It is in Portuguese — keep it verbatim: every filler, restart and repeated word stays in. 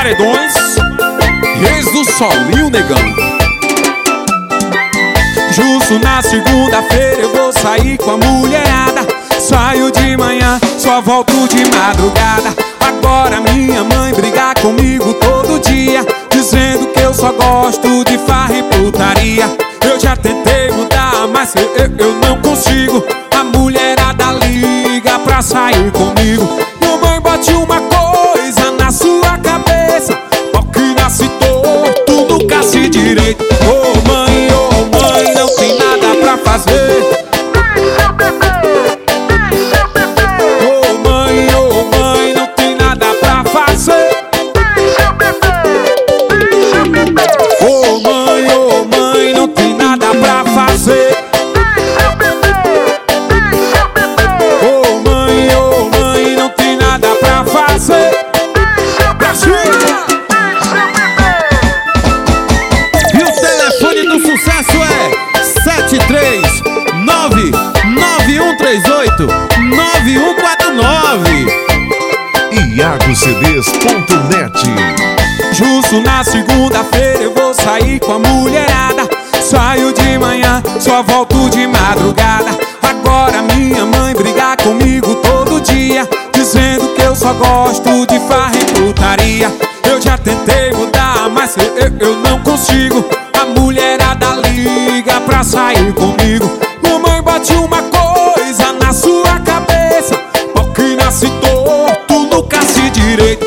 paredões, Reis do Solinho, negão. Justo na segunda-feira eu vou sair com a mulherada. Saio de manhã, só volto de madrugada. Agora minha mãe briga comigo todo dia, dizendo que eu só gosto de farra e putaria. Eu já tentei mudar, mas eu, eu, eu não consigo. A mulherada liga pra sair comigo. Minha mãe bate uma coisa na sua cabeça: pau que nasce torto, nunca se direito. Ô mãe, ô mãe, não tem nada pra fazer. Ô mãe, ô mãe, não tem nada pra fazer. Ô mãe, ô mãe, não tem nada pra fazer. Ô mãe, ô mãe, não tem nada pra fazer. E o telefone do sucesso é sete três nove nove um três oito nove um quatro nove. Iago C Ds ponto net. Justo na segunda-feira eu vou sair com a mulherada. Saio de manhã, só volto de madrugada. Agora minha mãe briga comigo todo dia, dizendo que eu só gosto de farra e putaria. Eu já tentei mudar, mas eu, eu, eu não consigo. A mulherada liga pra sair comigo. Minha mãe bate uma coisa na sua cabeça: pau que nasce torto, nunca se direito.